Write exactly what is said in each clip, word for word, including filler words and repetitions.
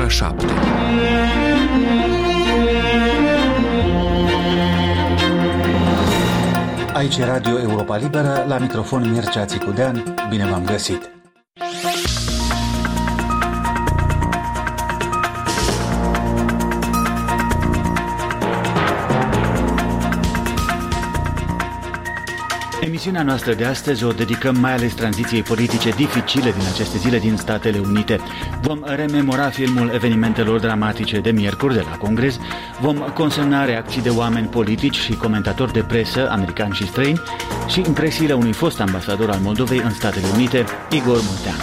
ora șapte. Aici e Radio Europa Liberă, la microfon Mircea Țicudean. Bine v-am găsit! Emisiunea noastră de astăzi o dedicăm mai ales tranziției politice dificile din aceste zile din Statele Unite. Vom rememora filmul evenimentelor dramatice de miercuri de la Congres, vom consemna reacții de oameni politici și comentatori de presă, americani și străini, și impresiile unui fost ambasador al Moldovei în Statele Unite, Igor Munteanu.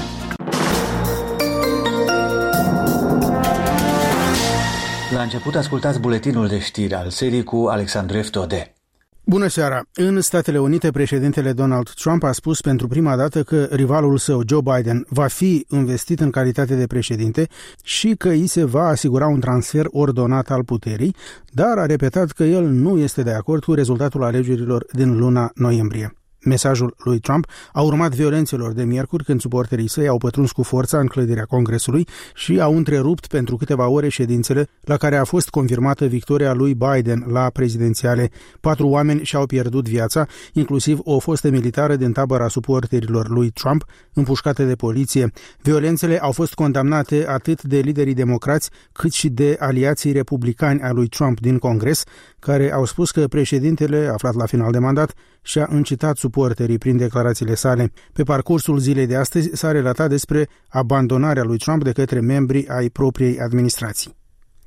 La început ascultați buletinul de știri al serii cu Alexandru Eftode. Bună seara! În Statele Unite, președintele Donald Trump a spus pentru prima dată că rivalul său, Joe Biden, va fi investit în calitate de președinte și că îi se va asigura un transfer ordonat al puterii, dar a repetat că el nu este de acord cu rezultatul alegerilor din luna noiembrie. Mesajul lui Trump a urmat violențelor de miercuri, când suporterii săi au pătruns cu forța în clădirea Congresului și au întrerupt pentru câteva ore ședințele la care a fost confirmată victoria lui Biden la prezidențiale. Patru oameni și-au pierdut viața, inclusiv o fostă militară din tabăra suporterilor lui Trump, împușcată de poliție. Violențele au fost condamnate atât de liderii democrați, cât și de aliații republicani ai lui Trump din Congres, care au spus că președintele, aflat la final de mandat, și-a încitat suporterii prin declarațiile sale. Pe parcursul zilei de astăzi s-a relatat despre abandonarea lui Trump de către membrii ai propriei administrații.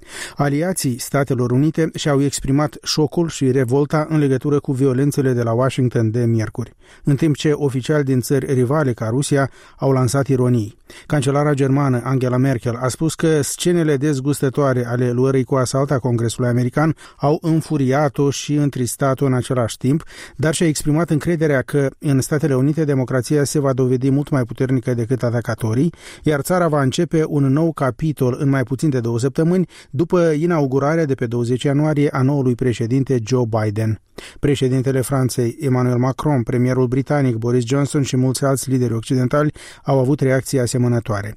Aliații Statelor Unite și-au exprimat șocul și revolta în legătură cu violențele de la Washington de miercuri, în timp ce oficiali din țări rivale ca Rusia au lansat ironii. Cancelara germană Angela Merkel a spus că scenele dezgustătoare ale luării cu asalt a Congresului american au înfuriat-o și întristat-o în același timp, dar și-a exprimat încrederea că în Statele Unite democrația se va dovedi mult mai puternică decât atacatorii, iar țara va începe un nou capitol în mai puțin de două săptămâni, după inaugurarea de pe douăzeci ianuarie a noului președinte Joe Biden. Președintele Franței Emmanuel Macron, premierul britanic Boris Johnson și mulți alți lideri occidentali au avut reacții asemănătoare.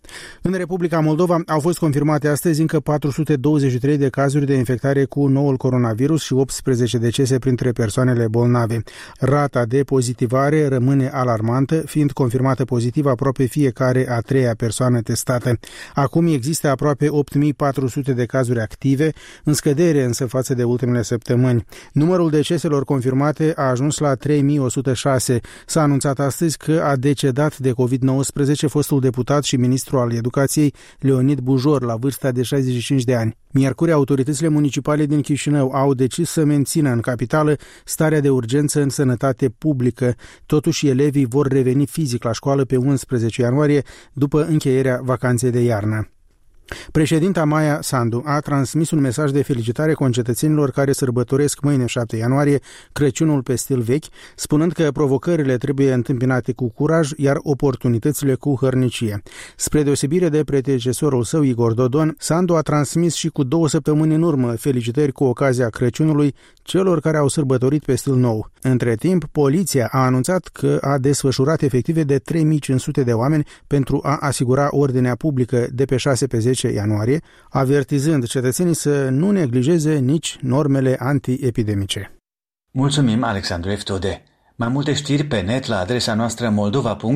În Republica Moldova au fost confirmate astăzi încă patru sute douăzeci și trei de cazuri de infectare cu noul coronavirus și optsprezece decese printre persoanele bolnave. Rata de pozitivare rămâne alarmantă, fiind confirmată pozitiv aproape fiecare a treia persoană testată. Acum există aproape opt mii patru sute de cazuri active, în scădere însă față de ultimele săptămâni. Numărul deceselor confirmate a ajuns la trei mii o sută șase. S-a anunțat astăzi că a decedat de covid nouăsprezece fostul deputat și ministru al Educației Leonid Bujor, la vârsta de șaizeci și cinci de ani. Miercuri, autoritățile municipale din Chișinău au decis să mențină în capitală starea de urgență în sănătate publică. Totuși, elevii vor reveni fizic la școală pe unsprezece ianuarie, după încheierea vacanței de iarnă. Președinta Maia Sandu a transmis un mesaj de felicitare concetățenilor care sărbătoresc mâine șapte ianuarie Crăciunul pe stil vechi, spunând că provocările trebuie întâmpinate cu curaj, iar oportunitățile cu hărnicie. Spre deosebire de predecesorul său Igor Dodon, Sandu a transmis și cu două săptămâni în urmă felicitări cu ocazia Crăciunului celor care au sărbătorit pe stil nou. Între timp, poliția a anunțat că a desfășurat efective de trei mii cinci sute de oameni pentru a asigura ordinea publică de pe șase pe zece ianuarie, avertizând cetățenii să nu neglijeze nici normele antiepidemice. Mulțumim, Alexandru Eftode. Mai multe știri pe net la adresa noastră moldova punct